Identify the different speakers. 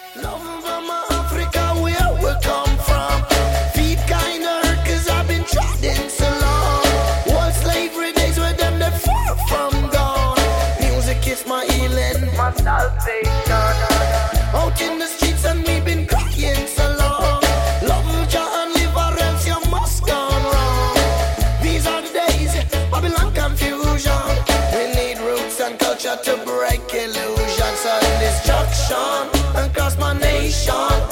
Speaker 1: Love from Africa, where we come from. Feet kinda hurt 'cause I've been trodden so long. Old slavery days where them they far from gone. Music is my healing, my salvation. Out in the streets and we've been crying so long. Love Jah and live or else you must gone wrong. These are the days, Babylon confusion. We need roots and culture to break illusion. Sudden destruction across my nation.